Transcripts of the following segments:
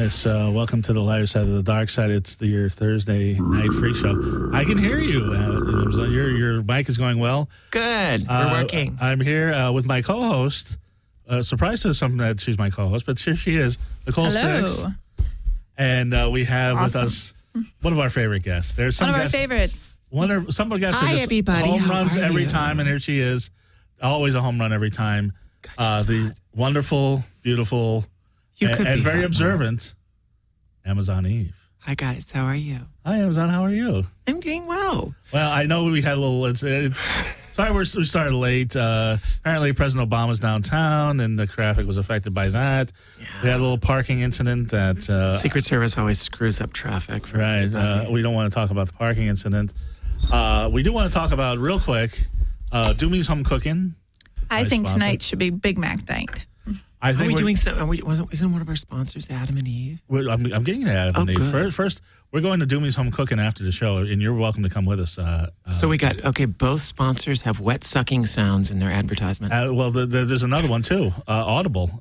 Yes, welcome to the lighter side of the dark side. It's your Thursday night freak show. I can hear you. Your mic is going well. Good. We're working. I'm here with my co-host. Surprised to something that she's my co-host, but here she is, Nicole Six. And we have with us one of our favorite guests. There's some one of our favorites. Some of our guests Hi, are just everybody. home How runs are every you? time, and here she is. Always a home run every time. The wonderful, beautiful, and very observant Amazon Eve. Hi, guys. How are you? Hi, Amazon. How are you? I'm doing well. Well, I know we had a little. Sorry, we started late. Apparently, President Obama's downtown, and the traffic was affected by that. Yeah. We had a little parking incident that Secret Service always screws up traffic. For right. We don't want to talk about the parking incident. We do want to talk about real quick. Doomy's Home Cooking. I think tonight should be Big Mac night. I think are we doing something? Isn't one of our sponsors Adam and Eve? I'm getting to Adam and Eve. Good. First, we're going to Doomy's Home Cooking after the show, and you're welcome to come with us. So we got, both sponsors have wet sucking sounds in their advertisement. Well, there's another one, too. Audible.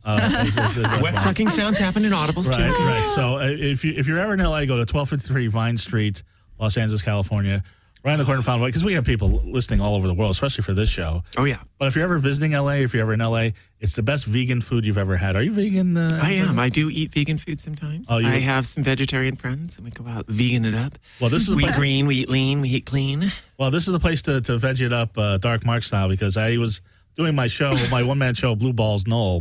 Wet sucking sounds happen in Audibles, too. Right. So if you're ever in L.A., go to 1253 Vine Street, Los Angeles, California. Right in the corner of Fountain, because we have people listening all over the world, especially for this show. Oh, yeah. But if you're ever visiting L.A., if you're ever in L.A., it's the best vegan food you've ever had. Are you vegan? I am. I do eat vegan food sometimes. Oh, I have some vegetarian friends, and we go out vegan it up. Well, this is we eat green, we eat lean, we eat clean. Well, this is the place to veg it up Dark Mark style, because I was doing my show, my one-man show, Blue Balls Knoll,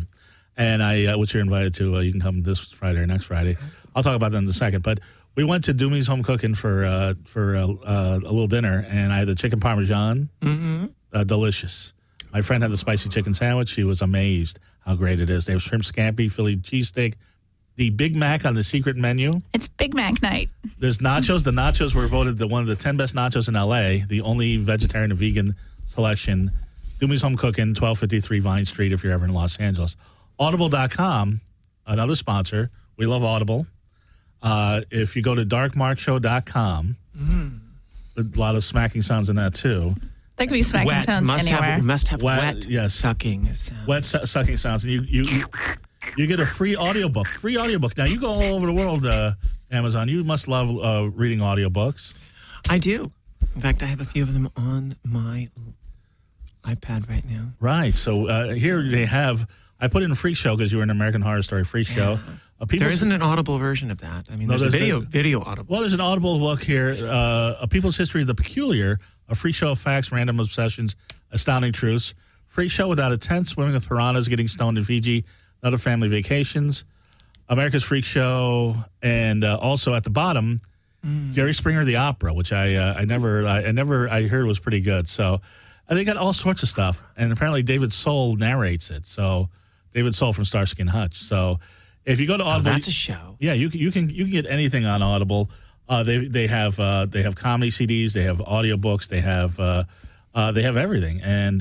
and which you're invited to. You can come this Friday or next Friday. I'll talk about that in a second. But we went to Doomy's Home Cooking for a little dinner, and I had the chicken parmesan. Mm-hmm. Delicious. My friend had the spicy chicken sandwich. She was amazed how great it is. They have shrimp scampi, Philly cheesesteak, the Big Mac on the secret menu. It's Big Mac night. There's nachos. The nachos were voted one of the 10 best nachos in L.A., the only vegetarian and vegan selection. Doomy's Home Cooking, 1253 Vine Street if you're ever in Los Angeles. Audible.com, another sponsor. We love Audible. If you go to darkmarkshow.com, a lot of smacking sounds in that too. There could be smacking sounds anywhere. Must have wet yes. sucking sounds. Wet sucking sounds. And you get a free audiobook. Now, you go all over the world, Amazon. You must love reading audiobooks. I do. In fact, I have a few of them on my iPad right now. Right. So here they have, I put in a freak show because you were an American Horror Story freak show. There isn't an Audible version of that. I mean, there's a video Audible. Well, there's an Audible book here, A People's History of the Peculiar, a freak show of facts, random obsessions, astounding truths. Freak show without a tent, swimming with piranhas, getting stoned in Fiji, other family vacations, America's Freak Show, and also at the bottom, Jerry Springer the Opera, which I heard was pretty good. So they got all sorts of stuff, and apparently David Soul narrates it. So David Soul from Starsky and Hutch. So if you go to Audible, that's a show. Yeah, you can get anything on Audible. They have comedy CDs, they have audiobooks, they have everything, and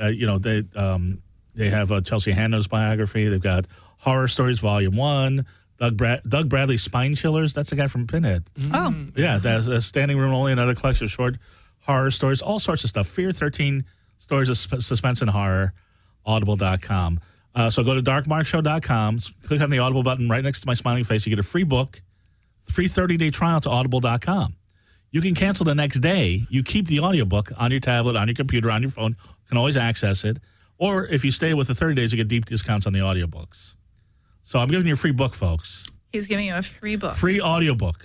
they have Chelsea Handler's biography. They've got Horror Stories Volume 1, Doug Bradley's Spine Chillers. That's the guy from Pinhead. Oh, yeah, that's a Standing Room Only, another collection of short horror stories, all sorts of stuff. Fear 13 stories of suspense and horror. Audible.com. So go to darkmarkshow.com, click on the Audible button right next to my smiling face. You get a free book, free 30-day trial to audible.com. You can cancel the next day. You keep the audiobook on your tablet, on your computer, on your phone. You can always access it. Or if you stay with the 30 days, you get deep discounts on the audiobooks. So I'm giving you a free book, folks. He's giving you a free book. Free audiobook.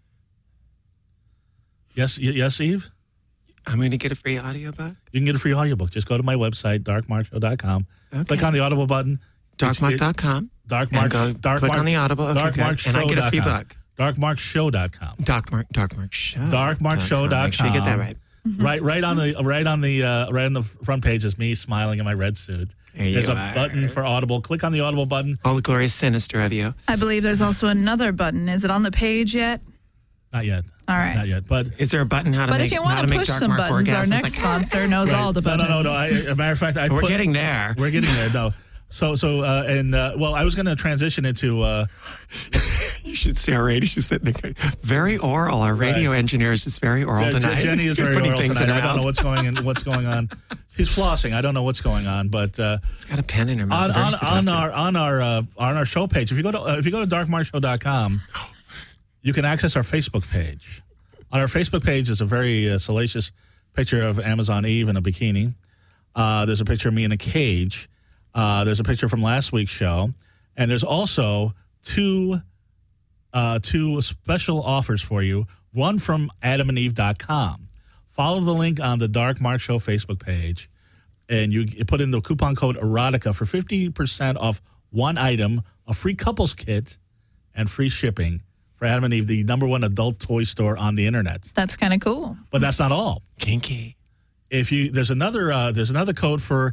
Yes, Eve? I'm going to get a free audiobook? You can get a free audiobook. Just go to my website, darkmarkshow.com. Okay. Click on the Audible button. Darkmark.com. Click on the Audible. Okay, and I get a free book. Darkmarkshow.com. Darkmark Show. Darkmarkshow.com. Make sure you get that right. Right on the front page is me smiling in my red suit. There's a button for Audible. Click on the Audible button. All the glorious sinister of you. I believe there's also another button. Is it on the page yet? Not yet. All right. Not yet. But is there a button how to but make? if you want to push some buttons, our next sponsor knows all the buttons. No. As a matter of fact, we're getting there. We're getting there. No. So I was going to transition into You should see our radio. She's sitting there, very oral. Our radio engineer is just very oral tonight. Jenny is very oral tonight. I don't know what's going on. She's flossing. I don't know what's going on, but she's got a pen in her mouth. On our show page. If you go to darkmarkshow.com, you can access our Facebook page. On our Facebook page is a very salacious picture of Amazon Eve in a bikini. There's a picture of me in a cage. There's a picture from last week's show, and there's also two special offers for you. One from adamandeve.com. Follow the link on the Dark Mark Show Facebook page, and you put in the coupon code erotica for 50% off one item, a free couples kit, and free shipping for Adam and Eve, the #1 adult toy store on the internet. That's kind of cool. But that's not all. Kinky. There's another code for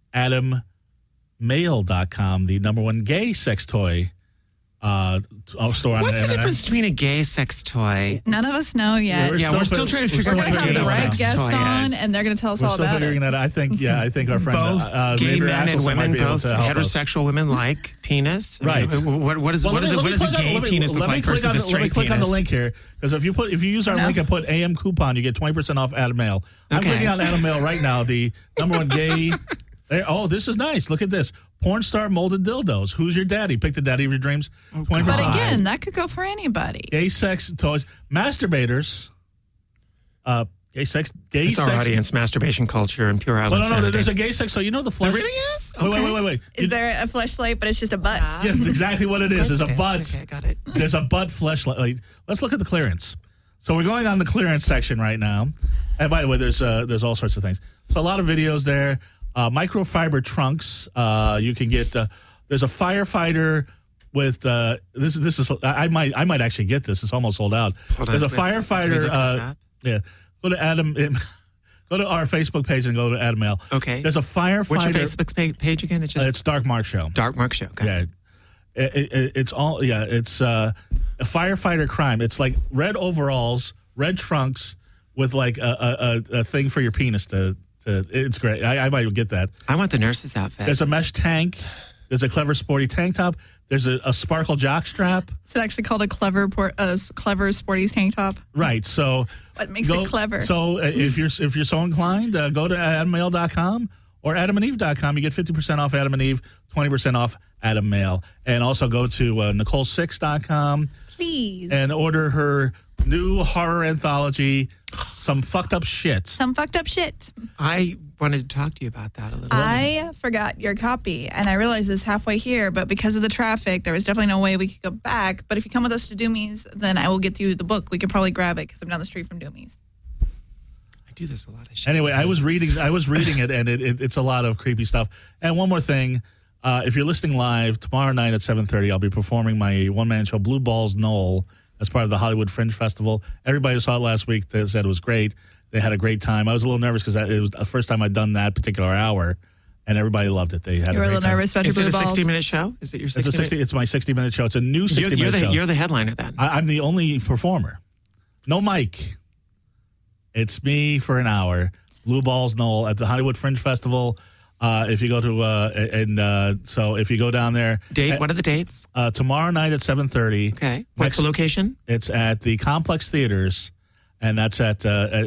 AdamMale.com, the #1 gay sex toy store on What's the internet. What's the difference between a gay sex toy? None of us know yet. We're still trying to figure out We're what going to a have gay the right sex guest toy on, is. and they're going to tell us We're all still about figuring it. that out. I think our friend Both gay Xavier men and Asselson might women, be able both to help us. heterosexual women like penis. Right. What does a gay penis look like versus a straight penis? Let me click on the link here, because if you use our link and put AM coupon, you get 20% off Adam Mail. I'm clicking on Adam Mail right now, the #1 gay. Oh, this is nice. Look at this. Porn star molded dildos. Who's your daddy? Pick the daddy of your dreams. 20%. But again, that could go for anybody. Gay sex toys. Masturbators. It's our audience, masturbation culture, and pure island no, there's a gay sex toy. You know the flesh. There really is? Okay. Wait. Is there a fleshlight, but it's just a butt? Yes, that's exactly what it is. There's a butt. Okay, I got it. There's a butt fleshlight. Let's look at the clearance. So we're going on the clearance section right now. And by the way, there's all sorts of things. So a lot of videos there. Microfiber trunks. You can get. There's a firefighter with. This is. I might actually get this. It's almost sold out. There's a firefighter. Yeah. Go to Adam. Go to our Facebook page and go to Adam Mail. Okay. There's a firefighter. What's your Facebook page again? It's Dark Mark Show. Dark Mark Show. Okay. Yeah. It's all. Yeah. It's a firefighter crime. It's like red overalls, red trunks with like a thing for your penis to. It's great. I might get that. I want the nurse's outfit. There's a mesh tank. There's a clever sporty tank top. There's a sparkle jock strap. Is it actually called a clever sporty tank top? Right. So what makes it clever? So if you're so inclined, go to AdamMail.com or AdamandEve.com. You get 50% off Adam and Eve, 20% off Adam Mail, and also go to NicoleSix.com. Please. And order her new horror anthology, Some Fucked Up Shit. Some Fucked Up Shit. I wanted to talk to you about that a little bit. I forgot your copy, and I realized this halfway here, but because of the traffic, there was definitely no way we could go back. But if you come with us to Doomies, then I will get you the book. We could probably grab it because I'm down the street from Doomies. I do this a lot of shit. Anyway, I was reading it, and it's a lot of creepy stuff. And one more thing. If you're listening live, tomorrow night at 7:30, I'll be performing my one-man show, Blue Balls Knoll, as part of the Hollywood Fringe Festival. Everybody who saw it last week said it was great. They had a great time. I was a little nervous because it was the first time I'd done that particular hour, and everybody loved it. They had you were a little nervous about your Blue Balls. Is it a 60-minute show? Is it your 60-minute? It's my 60-minute show. It's a new 60-minute show. You're the headliner then. I'm the only performer. No mic. It's me for an hour. Blue Balls Knoll at the Hollywood Fringe Festival. If you go to so if you go down there, what are the dates? Tomorrow night at 7:30. Okay. What's the location? It's at the Complex Theaters, and that's at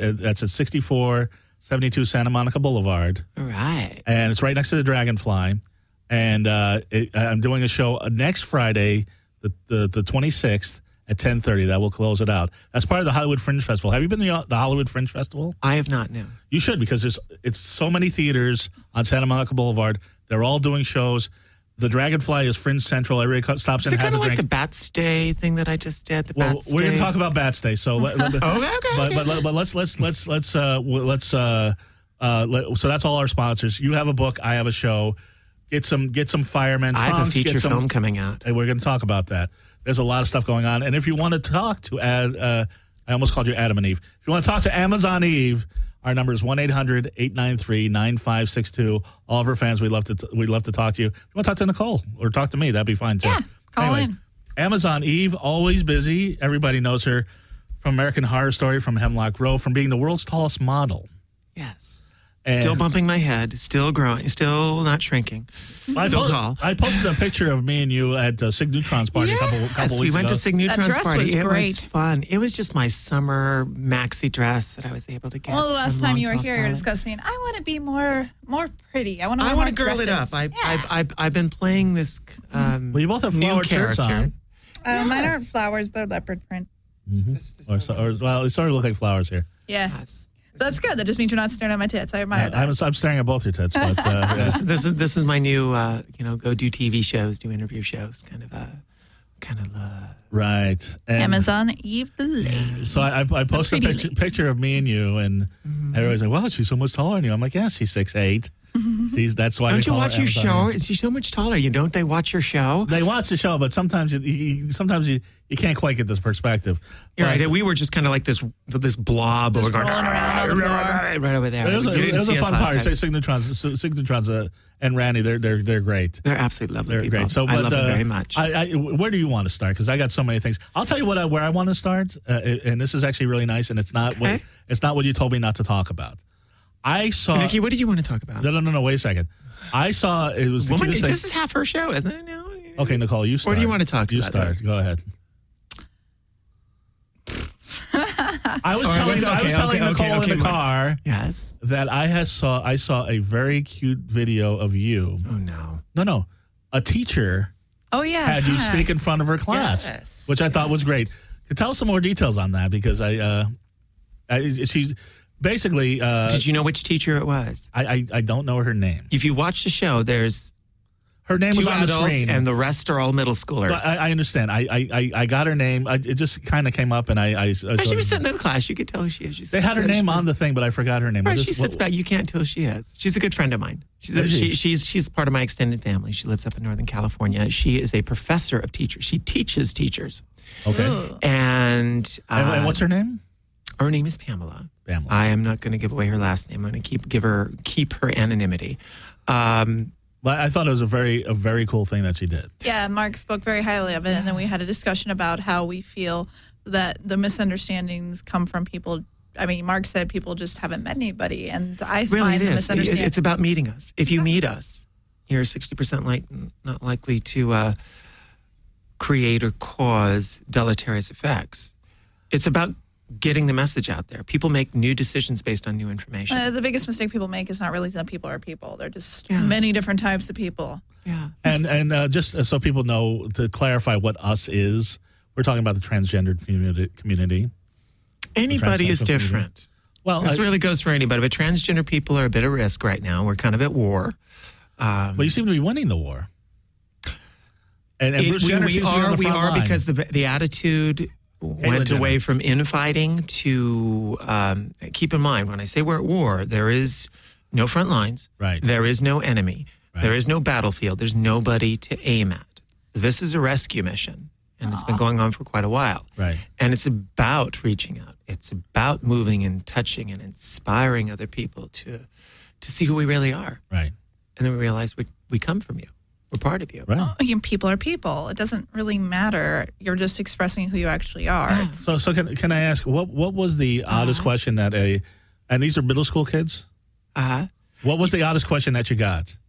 6472 Santa Monica Boulevard. All right. And it's right next to the Dragonfly. And I'm doing a show next Friday, the 26th. At 10:30, that will close it out. That's part of the Hollywood Fringe Festival. Have you been to the Hollywood Fringe Festival? I have not, no. You should, because it's so many theaters on Santa Monica Boulevard. They're all doing shows. The Dragonfly is Fringe Central. Everybody stops and has a drink. Is it kind of like the Bats Day thing that I just did? We're going to talk about Bats Day. So okay. But so that's all our sponsors. You have a book. I have a show. Get some firemen. I have a feature film coming out. And we're going to talk about that. There's a lot of stuff going on. And if you want to talk to I almost called you Adam and Eve. If you want to talk to Amazon Eve, our number is 1-800-893-9562. All of our fans, we'd love to talk to you. If you want to talk to Nicole or talk to me, that'd be fine too. Yeah, call in. Amazon Eve, always busy. Everybody knows her from American Horror Story, from Hemlock Grove, from being the world's tallest model. Yes. And Still bumping my head, still growing, still not shrinking. Still tall. I posted a picture of me and you at Sig Neutron's party a couple weeks we went ago. to Sig Neutron's dress party. was It great. was fun. It was just my summer maxi dress that I was able to get. Well, the last from time you were Long here, you were Tall discussing, I want to be more pretty. I want Salad. I want to girl it up. I've been playing this Well, you both have new flowered shirts character. on. Mine aren't flowers, they're leopard print. Well, it started to look like flowers here. Yeah. Yes. That's good. That just means you're not staring at my tits. I admire that. I'm staring at both your tits, but yeah. This is my new go do TV shows, do interview shows, kind of Right. And Amazon Eve the Lady. So I posted a pretty picture of me and you, and everybody's like, "Well, she's so much taller than you." I'm like, "Yeah, she's 6'8". That's why. Don't they you call her watch your Amazon show? Eve. Is she so much taller? Don't they watch your show? They watch the show, but sometimes you can't quite get this perspective. You're But- right. We were just kind of like this blob. Just We're going rolling around on the floor. right over there. It was You a didn't see fun us last party. time. Signatrons and Randy, they're great. They're absolutely lovely They're people. great. So, I but, love them very much. Where do you want to start? Because I got so many things. I'll tell you where I want to start, and this is actually really nice, and it's not Okay. what you told me not to talk about. I saw. Nikki, what did you want to talk about? No. Wait a second. I saw it was the Woman, cutest thing. this is half her show, isn't it? No. Okay, Nicole, you start. What do you want to talk You about? start. Go ahead. I was telling Nicole in the car Yes. that I saw a very cute video of you. Oh no. No, a teacher Oh, yeah. had you speak in front of her class, Yes, which I thought was great. Tell us some more details on that because she basically. Did you know which teacher it was? I don't know her name. If you watch the show, there's Her name was two on the adults screen, and the rest are all middle schoolers. But I understand. I got her name. It just kind of came up, and I she was sitting in the class. You could tell who she is. She They had her name on the thing, but I forgot her name. Right, she sits back. You can't tell who she is. She's a good friend of mine. She's part of my extended family. She lives up in Northern California. She is a professor of teachers. She teaches teachers. Okay. Ooh. And what's her name? her name is Pamela. Pamela. I am not going to give away her last name. I'm going to keep her anonymity. But I thought it was a very cool thing that she did. Yeah, Mark spoke very highly of it, and then we had a discussion about how we feel that the misunderstandings come from people. I mean, Mark said people just haven't met anybody, and I Really, find it the is. misunderstanding. It's about meeting us. If you meet us, you're 60% not likely to create or cause deleterious effects. It's about getting the message out there. People make new decisions based on new information. The biggest mistake people make is not realizing that people are people. They're just Yeah. many different types of people. Yeah. And just so people know, to clarify what us is, we're talking about the transgender community. Anybody is transsexual different. Well, This really goes for anybody, but transgender people are a bit at risk right now. We're kind of at war. well, you seem to be winning the war. And Bruce Jenner seems to be on the We front are line. because the attitude went Jenner. away from infighting to keep in mind, when I say we're at war, there is no front lines. Right. There is no enemy. Right. There is no battlefield. There's nobody to aim at. This is a rescue mission, and it's been going on for quite a while. Right. And it's about reaching out. It's about moving and touching and inspiring other people to see who we really are. Right. And then we realize we come from you. We're part of you. Right. Oh, people are people. It doesn't really matter. You're just expressing who you actually are. Yeah. It's- So can I ask what was the oddest question that and these are middle school kids? What was the oddest question that you got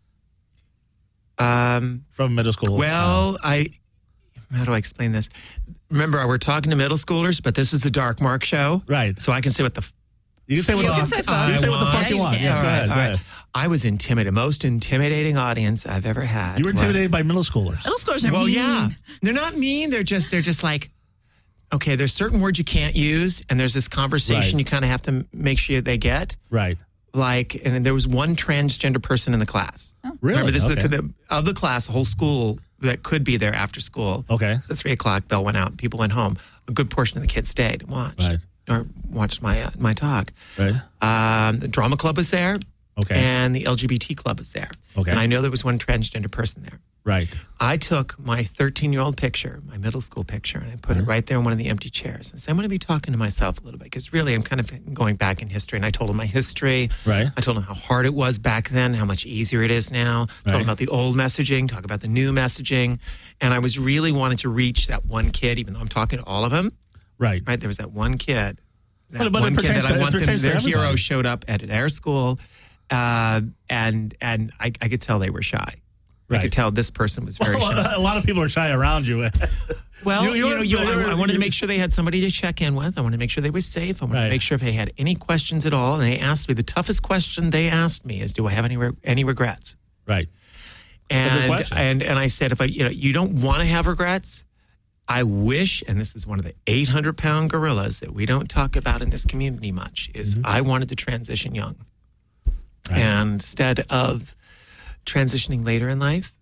from middle school? Well, how do I explain this? Remember, we're talking to middle schoolers, but this is the Dark Mark show. Right. So I can say what the You can say what You the can say fuck. You can say what the fuck Yeah, you you want. can. Yes, All go right, ahead. all Go right. ahead. I was intimidated. Most intimidating audience I've ever had. You were intimidated by middle schoolers. Middle schoolers are Well, mean. yeah. They're not mean. They're just like, okay, there's certain words you can't use, and there's this conversation Right. you kind of have to make sure they get. Right. Like, and there was one transgender person in the class. Really? Remember, this Okay. is of the class, the whole school that could be there after school. Okay. So 3:00 bell went out. People went home. A good portion of the kids stayed and watched. Right. Or watched my talk. Right. The drama club was there. Okay. And the LGBT club was there. Okay. And I know there was one transgender person there. Right. I took my 13-year-old picture, my middle school picture, and I put it right there in one of the empty chairs. I said, I'm going to be talking to myself a little bit because really I'm kind of going back in history. And I told him my history. Right. I told him how hard it was back then, how much easier it is now. Talk Right. about the old messaging, talk about the new messaging. And I was really wanting to reach that one kid, even though I'm talking to all of them. Right. Right. There was that one kid That But it one kid pertains that I to- want it them, pertains to their hero everybody. showed up at their school, and I could tell they were shy. I Right. could tell this person was very shy. A lot of people are shy around you. Well, I I wanted to make sure they had somebody to check in with. I wanted to make sure they were safe. I wanted Right. to make sure if they had any questions at all. And they asked me, the toughest question they asked me is, do I have any regrets? Right. good And question. and I said, if you don't want to have regrets, I wish, and this is one of the 800-pound gorillas that we don't talk about in this community much, is I wanted to transition young. Right. And instead of transitioning later in life,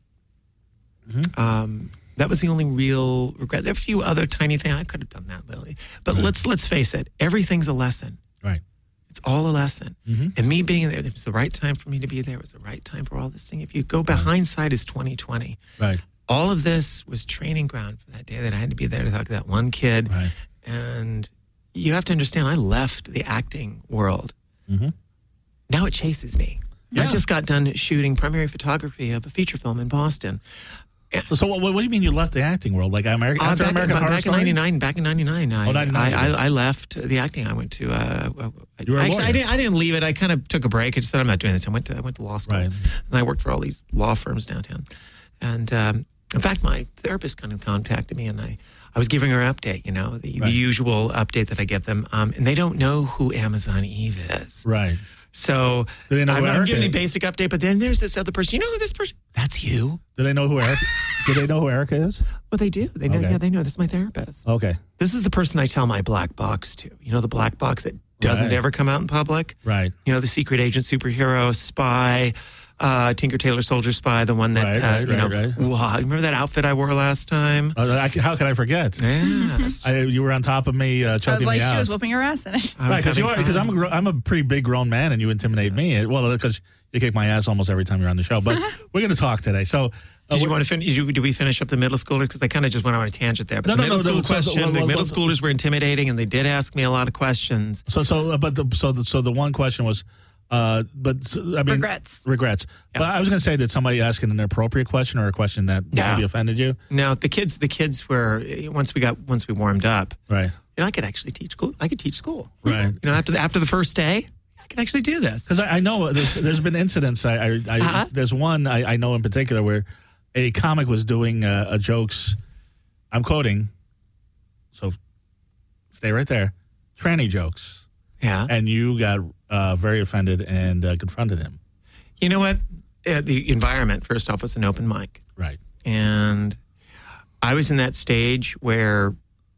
that was the only real regret. There are a few other tiny things. I could have done that, Lily. But let's face it, everything's a lesson. Right. It's all a lesson. And me being there, it was the right time for me to be there. It was the right time for all this thing. If you go behind hindsight is 2020. Right. All of this was training ground for that day that I had to be there to talk to that one kid. Right. And you have to understand, I left the acting world. Now it chases me. Yeah. I just got done shooting primary photography of a feature film in Boston. So what do you mean you left the acting world? Like American Back in Horror Story? 99, I 99. I left the acting. I went to. You were a actually, lawyer. I didn't leave it. I kind of took a break. I just said I'm not doing this. I went to law school, Right. and I worked for all these law firms downtown. And in fact, my therapist kind of contacted me, and I was giving her an update. The usual update that I give them, and they don't know who Amazon Eve is. Right. So Do they know who I'm Erica giving the is? basic update, but then there's this other person. You know who this person? That's you. Do they know who Erica? Do they know who Erica is? Well, they do. They know. Okay. Yeah, they know. This is my therapist. Okay. This is the person I tell my black box to. You know, the black box that doesn't Right. ever come out in public? Right. You know, the secret agent, superhero, spy, Tinker Tailor Soldier Spy, the one that, Right. Wow, remember that outfit I wore last time? How could I forget? Yes. You were on top of me, I choking was like, me out. she was whooping her ass in it. I was Right, having because fun. I'm a pretty big grown man, and you intimidate me. Well, because you kick my ass almost every time you're on the show. But we're going to talk today. So, Did you want to finish? Do we finish up the middle schoolers? Because I kind of just went on a tangent there. But No, the no, middle no, school no, so- question, well, the middle well, schoolers were intimidating, and they did ask me a lot of questions. so the one question was, I mean, Regrets. Regrets. Yeah. But I was going to say, did somebody ask an inappropriate question or a question that Yeah. maybe offended you? Now the kids were once we warmed up. Right. I could actually teach school. I could teach school. Right. After the first day, I could actually do this. Because I know there's been incidents. There's one I know in particular where a comic was doing a jokes. I'm quoting. So stay right there. Tranny jokes, Yeah. and you got very offended and confronted him. You know what? The environment, first off, was an open mic. Right. And I was in that stage where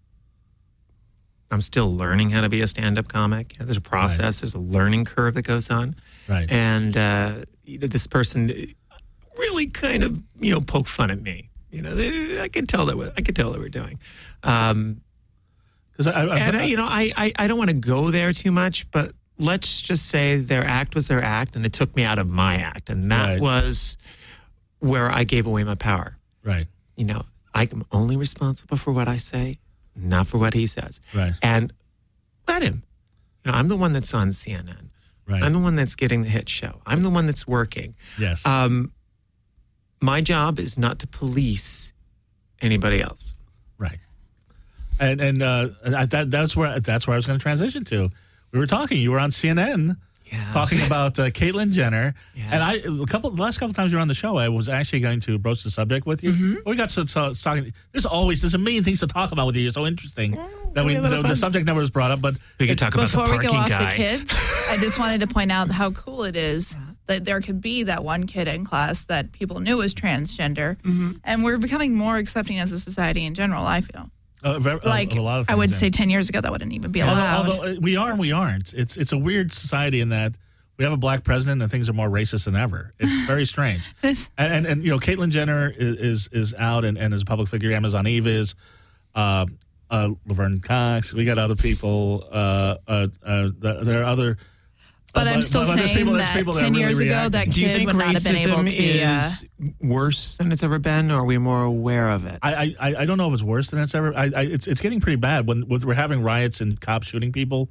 I'm still learning how to be a stand-up comic. There's a process. There's a learning curve that goes on. Right. And this person really kind of, poked fun at me. I could tell that they were doing. Because I don't want to go there too much, but let's just say their act was their act, and it took me out of my act, and that Right. was where I gave away my power. right. I'm only responsible for what I say, not for what he says. Right. And let him. I'm the one that's on CNN. Right. I'm the one that's getting the hit show. I'm the one that's working. Yes. My job is not to police anybody else. Right. And that's where I was going to transition to. We were talking. You were on CNN Yeah. talking about Caitlyn Jenner, Yes. and the last couple times you were on the show, I was actually going to broach the subject with you. Mm-hmm. We got so talking. There's a million things to talk about with you. You're so interesting that we have a the fun. subject never was brought up. But We could talk about the Before we parking go off guy. the kids, I just wanted to point out how cool it is that there could be that one kid in class that people knew was transgender. And we're becoming more accepting as a society in general, I feel. a lot of things, I would yeah. say 10 years ago that wouldn't even be allowed. Although we are and we aren't. It's a weird society in that we have a black president and things are more racist than ever. It's very strange. And Caitlyn Jenner is out and is a public figure. Amazon Eve is. Laverne Cox. We got other people. There are other. But I'm still there's saying there's that people 10 are years really ago, that reacting. Do you kid think would not have been able racism to be. is worse than it's ever been, or are we more aware of it? I don't know if it's worse than it's ever. It's getting pretty bad when we're having riots and cops shooting people.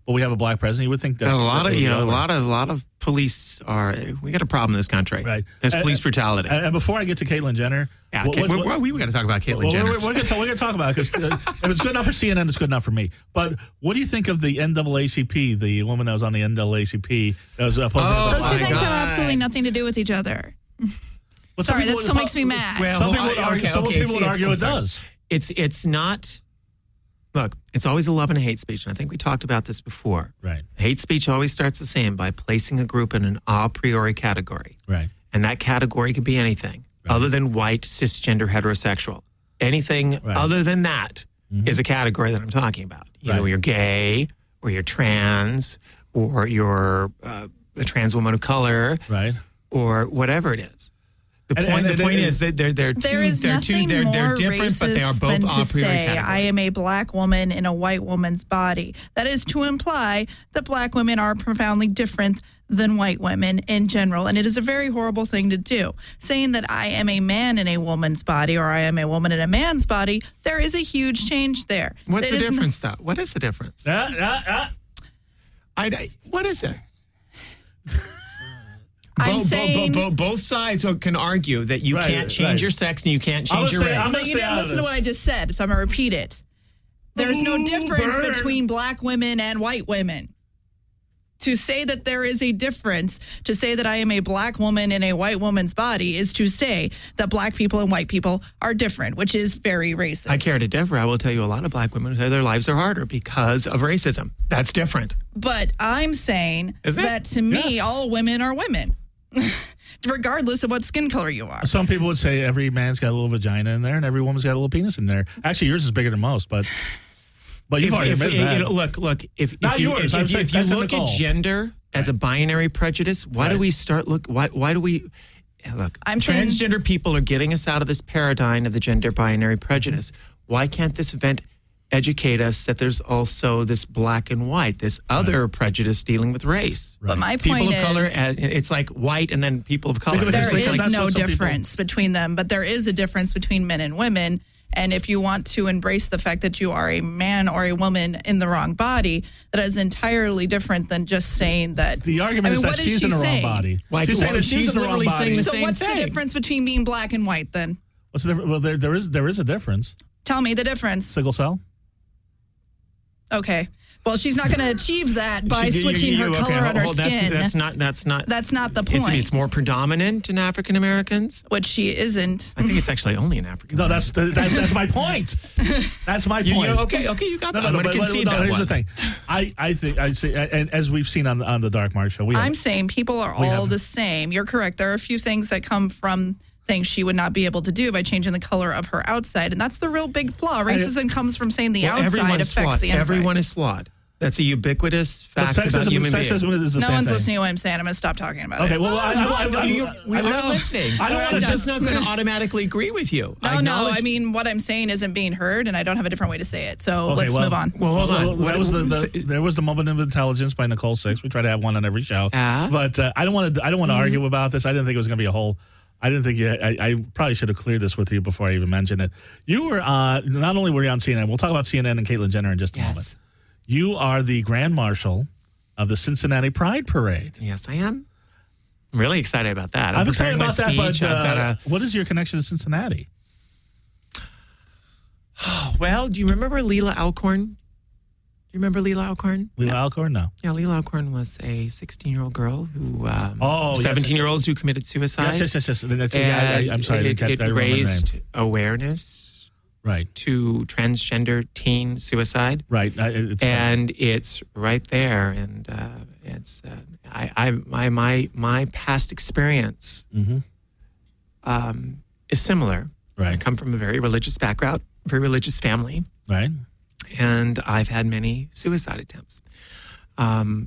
but we have a black president, you would think that a lot that of would be a over. lot of police are. We got a problem in this country. Right. There's police brutality. And before I get to Caitlyn Jenner, Yeah, what- we got to talk about Caitlyn well, Jenner. we're going to talk about it because if it's good enough for CNN, it's good enough for me. But what do you think of the NAACP, the woman that was on the NAACP that was opposing? Oh, Those two my things God. have absolutely nothing to do with each other. But some Sorry, people that still would- makes me mad. Well, Some people would okay, argue, some okay, people would argue I'm it sorry. does. It's not. Look, it's always a love and a hate speech, and I think we talked about this before. Right, Hate speech always starts the same by placing a group in an a priori category, right. and that category could be anything other than white, cisgender, heterosexual. Anything Right. other than that is a category that I'm talking about. You know, Right. you're gay, or you're trans, or you're a trans woman of color, Right. or whatever it is. The point is that they're There is nothing they're more different, but they are racist both than a to priori say categories. I am a black woman in a white woman's body. That is to imply that black women are profoundly different than white women in general, and it is a very horrible thing to do. Saying that I am a man in a woman's body or I am a woman in a man's body, there is a huge change there. What's It the is n- difference, though? What is the difference? What is it? I'm saying. Both sides can argue that you Right, can't change right. your sex and you can't I'm change your gonna say- race. I'm So gonna you stay didn't out of listen to this. what I just said, so I'm going to repeat it. There's no difference burn. between black women and white women. To say that there is a difference, to say that I am a black woman in a white woman's body is to say that black people and white people are different, which is very racist. I care to differ. I will tell you a lot of black women say their lives are harder because of racism. That's different. But I'm saying Isn't it? that to me, Yes. all women are women, regardless of what skin color you are. Some people would say every man's got a little vagina in there and every woman's got a little penis in there. Actually, yours is bigger than most, but you've already admitted that. You know, look. If Not you, yours. if, I'm if, saying if you that's in look the at goal. gender as a binary prejudice, why do Right. we start look? Why do we? Look, I'm saying- transgender people are getting us out of this paradigm of the gender binary prejudice. Why can't this event educate us that there's also this black and white, this other prejudice dealing with race? But my People point of is, color, it's like white and then people of color. Because there It's like- is that's no what some people- difference between them, but there is a difference between men and women. And if you want to embrace the fact that you are a man or a woman in the wrong body, that is entirely different than just saying that. The argument I mean, is that what is she's she in the wrong saying? body. Like, she's saying well, that she's she's in the wrong literally saying body. the So same what's the thing. difference between being black and white then? What's the difference? Well, there is a difference. Tell me the difference. Sickle cell. Okay. Well, she's not going to achieve that by You- switching her okay, color on her hold- skin. That's not. That's not the point. It's more predominant in African Americans. Which she isn't. I think it's actually only in African. No, that's my point. That's my point. Okay, you got that. I'm going to but concede that here's one. the thing. I think I see, and as we've seen on the Dark Mark show, I'm saying people are all the same. You're correct. There are a few things that come from things she would not be able to do by changing the color of her outside. And that's the real big flaw. Racism comes from saying the outside everyone's affects flawed. the inside. Everyone is flawed. That's a ubiquitous fact about human beings. Sexism is the No same one's thing. listening to what I'm saying. I'm going to stop talking about Okay, it. well, I We're listening. I don't I'm want to just not going to automatically agree with you. No, acknowledge- I mean, what I'm saying isn't being heard, and I don't have a different way to say it. So let's move on. Well, hold on. That was there was the moment of intelligence by Nicole Six. We try to have one on every show, but I don't want to argue about this. I didn't think it was going to be a whole. I didn't think I probably should have cleared this with you before I even mentioned it. You were not only were you on CNN. We'll talk about CNN and Caitlyn Jenner in just a moment. You are the Grand Marshal of the Cincinnati Pride Parade. Yes, I am. I'm really excited about that. I'm excited preparing about my that, speech. but what is your connection to Cincinnati? Well, do you remember Leela Alcorn? Do you remember Leela Alcorn? Leela Alcorn? No. Yeah, Leela Alcorn was a 16-year-old girl who, yes, 17-year-olds who committed suicide. Yes. I'm sorry. It I remember the name. raised awareness Right. to transgender teen suicide. Right. It's right there, and it's my past experience is similar. Right. I come from a very religious background, very religious family, Right. and I've had many suicide attempts. And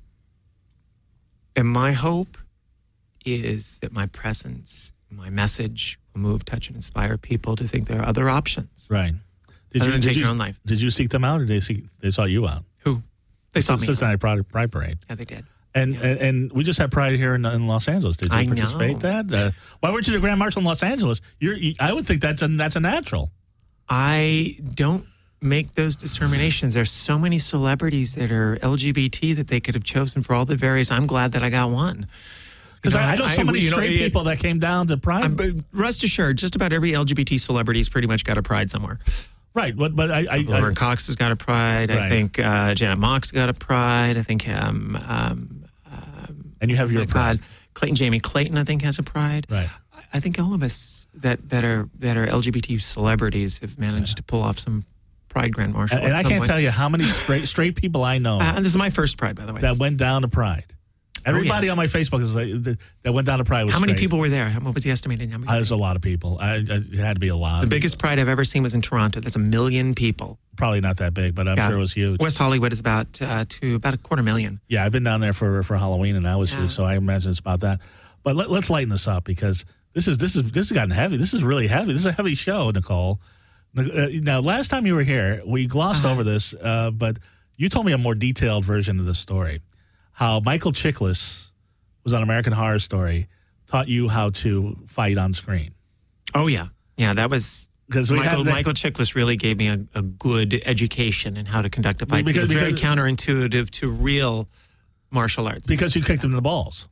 my hope is that my presence, my message will move, touch, and inspire people to think there are other options. Right. Other than taking your own life. Did you seek them out, or they sought you out? Who? They saw me. Cincinnati Pride Parade. Yeah, they did. And we just had Pride here in Los Angeles. Did you I participate know. in that? Why weren't you the Grand Marshal in Los Angeles? I would think that's a natural. I don't make those determinations. There's so many celebrities that are LGBT that they could have chosen for all the various. I'm glad that I got one. Because I know so many straight people that came down to Pride. But rest assured, just about every LGBT celebrity's pretty much got a Pride somewhere. Right, but Lauren Cox has got a Pride. Right. I think Janet Mock's got a Pride. I think and you have your Pride. Jamie Clayton, I think, has a Pride. Right. I think all of us that are LGBT celebrities have managed to pull off some Pride Grand Marshal. And I can't tell you how many straight people I know. And this is my first Pride, by the way. That went down to Pride. Everybody on my Facebook is like, that went down to Pride was How many straight. people were there? What was the estimated number? There's a lot of people. It had to be a lot. The biggest Pride I've ever seen was in Toronto. That's 1 million people. Probably not that big, but I'm sure it was huge. West Hollywood is about a 250,000. Yeah, I've been down there for Halloween, and that was huge. So I imagine it's about that. But let's lighten this up because this has gotten heavy. This is really heavy. This is a heavy show, Nicole. Now, last time you were here, we glossed over this, but you told me a more detailed version of the story. How Michael Chiklis was on American Horror Story, taught you how to fight on screen. Oh, yeah. Yeah, that was... Because Michael Chiklis really gave me a good education in how to conduct a fight. It's very counterintuitive to real martial arts. Because you kicked him in the balls.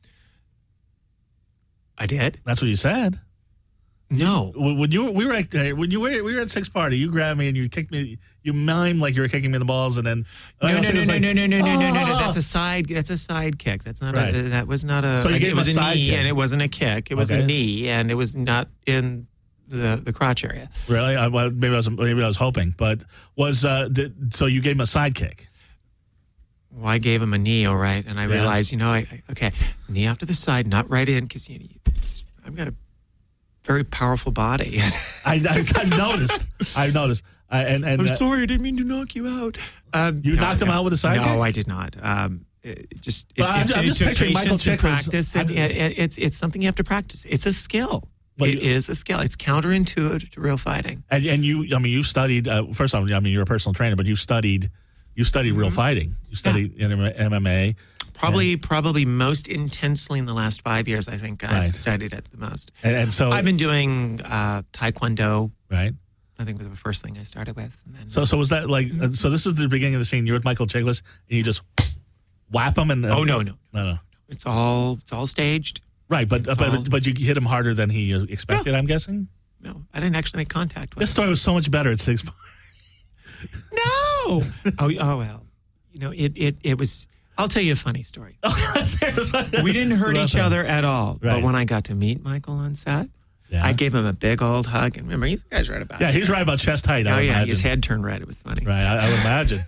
I did? That's what you said. No. When we were at Six Party, you grabbed me and you kicked me. You mimed like you were kicking me in the balls, and then no. That's a side kick. That's not that was not a. So you gave it was a knee, kick. and it wasn't a kick. It was a knee, and it was not in the crotch area. Really? Maybe I was hoping, but so you gave him a side kick. Well, I gave him a knee, all right, and I realized, knee off to the side, not right in, because I've got a very powerful body. I noticed. I'm sorry, I didn't mean to knock you out. You knocked him out with a side kick? No, I did not. I'm just picturing Michael Chiklis. Practice, and it's something you have to practice. It's a skill. It is a skill. It's counterintuitive to real fighting. And you studied. First off, you're a personal trainer, but you studied real fighting. You studied MMA. Probably most intensely in the last 5 years. I think I've studied it the most. And so I've been doing Taekwondo. Right. I think was the first thing I started with. And then, so was that like? So this is the beginning of the scene. You're with Michael Chiklis, and you just whap him. And no. It's all staged. Right, but you hit him harder than he expected. No. I'm guessing. No, I didn't actually make contact with him. This story was so much better at 6 Party. No. oh well. It was. I'll tell you a funny story. We didn't hurt each other at all. Right. But when I got to meet Michael on set, I gave him a big old hug. And remember, he's the guy's right about it. Yeah, he's right about chest height. Oh, yeah, his head turned red. It was funny. Right, I would imagine.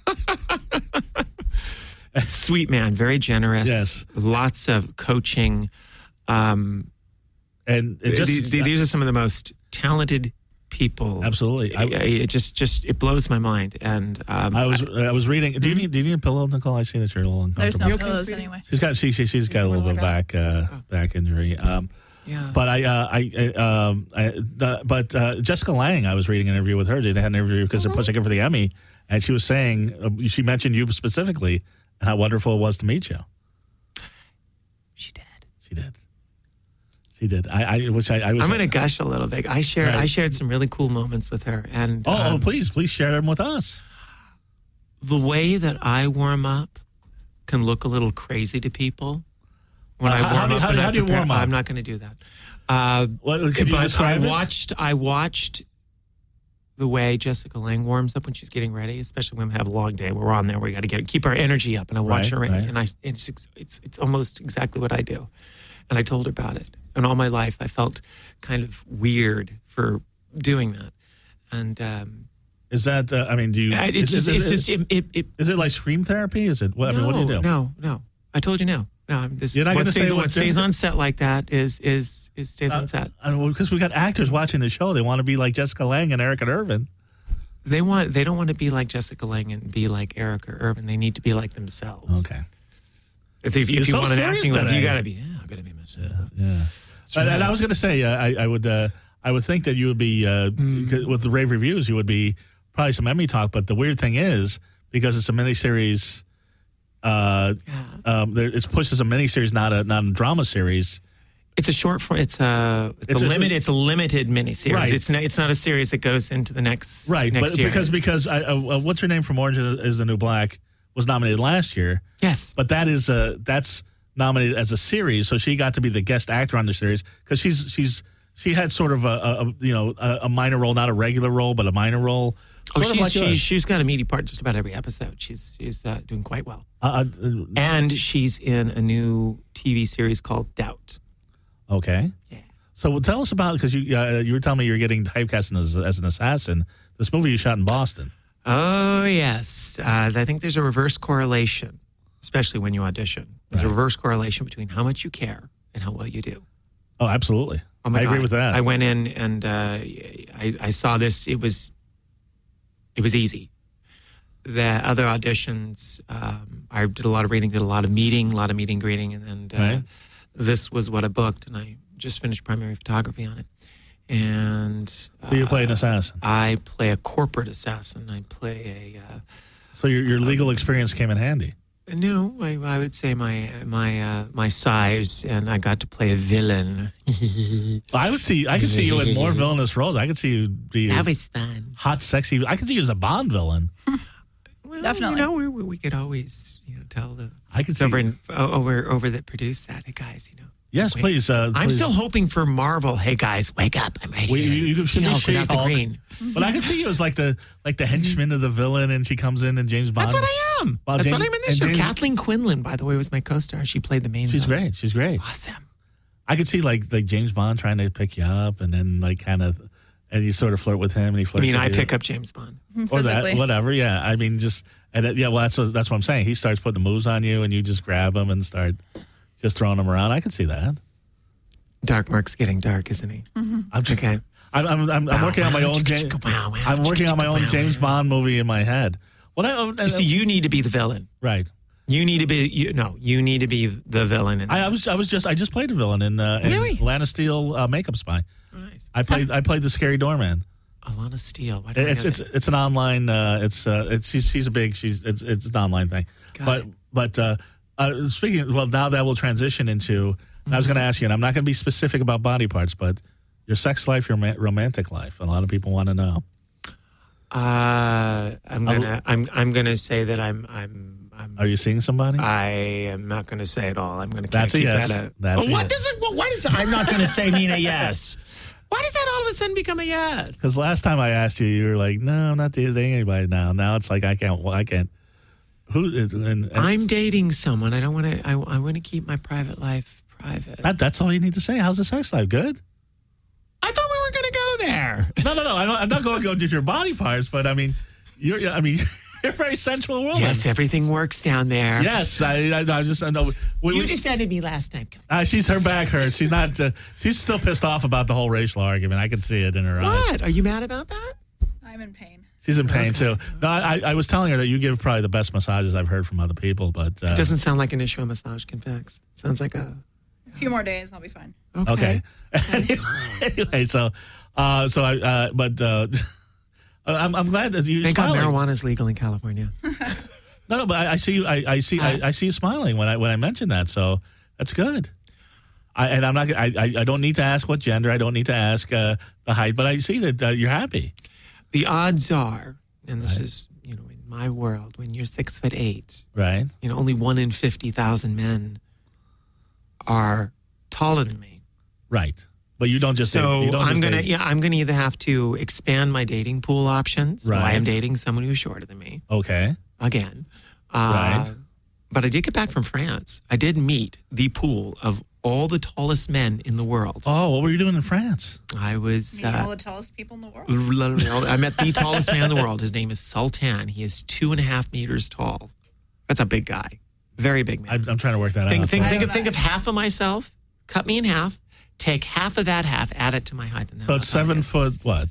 Sweet man, very generous. Yes. Lots of coaching. And these are some of the most talented people. Absolutely. It blows my mind. And I was reading. Do you need a pillow, Nicole? I see that you're a little uncomfortable. There's no pillows anyway. She's got a little bit of back injury. Yeah. But Jessica Lange, I was reading an interview with her. They had an interview because they're pushing her for the Emmy, and she was saying she mentioned you specifically and how wonderful it was to meet you. She did. I'm going to gush a little bit. I shared some really cool moments with her, and please share them with us. The way that I warm up can look a little crazy to people. When I warm up, how do you warm up? I'm not going to do that. I watched the way Jessica Lange warms up when she's getting ready, especially when we have a long day. We're on there. We got to keep our energy up, and I watch her, and it's almost exactly what I do. And I told her about it. And all my life, I felt kind of weird for doing that. And is that? Do you? Is it like scream therapy? Is it? What do you do? No. I told you no. No, you're not going to say what stays on set like that stays on set. Because we got actors watching the show. They want to be like Jessica Lange and Erica Irvin. They don't want to be like Jessica Lange and be like Erica Irvin. They need to be like themselves. Okay. If you want an acting look, you got to be. Yeah, I'm going to be myself. Yeah. And I was going to say, I would think that you would be with the rave reviews, you would be probably some Emmy talk. But the weird thing is, because it's a miniseries, it's pushed as a miniseries, not a drama series. It's a short form. It's a limited miniseries. Right. It's not a series that goes into the next Right, next but year. because What's Her Name from Orange Is the New Black was nominated last year. Yes, But that's nominated as a series, so she got to be the guest actor on the series because she had sort of a minor role, not a regular role, but a minor role. she's got a meaty part just about every episode. She's doing quite well, and she's in a new TV series called Doubt. Okay. Yeah. So tell us about, because you were telling me you're getting typecast as an assassin. This movie you shot in Boston. Oh yes, I think there's a reverse correlation, especially when you audition. There's a reverse correlation between how much you care and how well you do. Oh, absolutely. Oh my I God. agree with that. I went in and I saw this. It was easy. The other auditions, I did a lot of reading, did a lot of meeting greeting, and Right. this was what I booked, and I just finished primary photography on it. And So you play an assassin. I play a corporate assassin. I play a So your legal experience came in handy. no. I would say my size, and I got to play a villain. I could see you in more villainous roles. I could see you be That was fun. hot, sexy. I could see you as a Bond villain. Well, Definitely. we could always tell the I could see. over that produced that. Hey guys, Yes, wait. please. I'm please. still hoping for Marvel. Hey guys, wake up! I'm right Well, here. you could be She-Hulk without the She-Hulk. green. But I could see you as like the henchman of the villain, and she comes in and James Bond. That's what I am. Well, That's James- what I'm in this and show. James- Kathleen Quinlan, by the way, was my co-star. She played the main. She's villain. great. She's great. Awesome. I could see like James Bond trying to pick you up, and then and you sort of flirt with him, and he I flirts. mean, with I you. pick up James Bond. or that, Physically. whatever. Yeah, I mean, just well, that's what I'm saying. He starts putting the moves on you, and you just grab him and start just throwing him around. I could see that. Dark Mark's getting dark, isn't he? I'm Okay. I'm working on my own. I'm working on my own James Bond movie in my head. Well, So you need to be the villain. right. You need to be. You need to be the villain. I just played a villain in Really? Lana Steele Makeup Spy. Oh, nice. I played the scary doorman. Alana Steele. Why don't I know that? It's an online. It's an online thing. Got But speaking, well, now that will transition into. I was going to ask you, and I'm not going to be specific about body parts, but your sex life, your romantic life. A lot of people want to know. I'm gonna say that I'm. Are you seeing somebody? I am not going to say it all. I'm going to That's a keep yes. that out. That's a what yes. does it? Why does it? I'm not going to say mean a yes. Why does that all of a sudden become a yes? Because last time I asked you, you were like, "No, I'm not dating anybody now." Now it's like I can't. Well, I can't. Who is? And I'm dating someone. I don't want to. I want to keep my private life private. that's all you need to say. How's the sex life? Good. I thought we were going to go there. No. I'm not going to go into your body parts, but I mean, you're a very sensual woman. Yes, everything works down there. Yes, I know. You defended me last time. Her back hurts. She's not. She's still pissed off about the whole racial argument. I can see it in her eyes. What? Are you mad about that? I'm in pain. She's in pain too. No, I was telling her that you give probably the best massages I've heard from other people, but It doesn't sound like an issue a massage can fix. Sounds like a. A few more days, I'll be fine. okay. Anyway, so I'm glad that you. Thank God smiling. marijuana is legal in California. No, but I see you. I see you smiling when I mentioned that. So that's good. I'm not. I don't need to ask what gender. I don't need to ask the height. But I see that you're happy. The odds are, and this is in my world, when you're 6'8", Right. only 1 in 50,000 men are taller than me. Right. But you don't just. So you don't I'm just gonna date- I'm gonna either have to expand my dating pool options. So I Right. am dating someone who's shorter than me Okay. again. Right. But I did get back from France. I did meet the pool of all the tallest men in the world. Oh, what were you doing in France? I was. Meeting all the tallest people in the world. I met the tallest man in the world. His name is Sultan. He is 2.5 meters tall. That's a big guy. Very big man. I'm trying to work that out. Think of half of myself, cut me in half, take half of that half, add it to my height. And that's So it's how tall I 7 am. foot what?